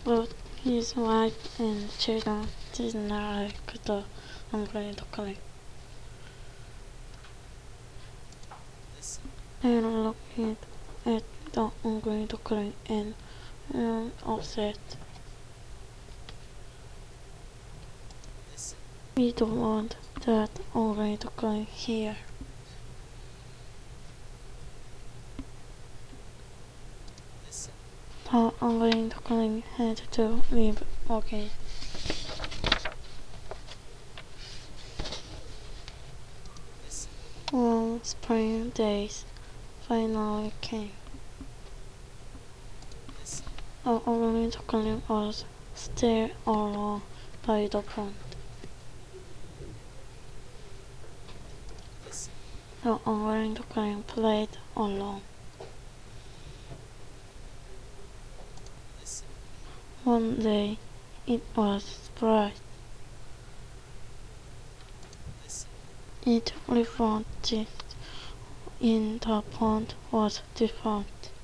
But his wife and children did not like the ungry duckling, and looked at the ungry duckling and were upset. We don't want that ungry duckling here. The ungry duckling had to leave again. Warm spring days finally came. The ugly duckling was still alone by the pond. The ugly duckling played alone. One day it was bright. It reflected in the pond was different.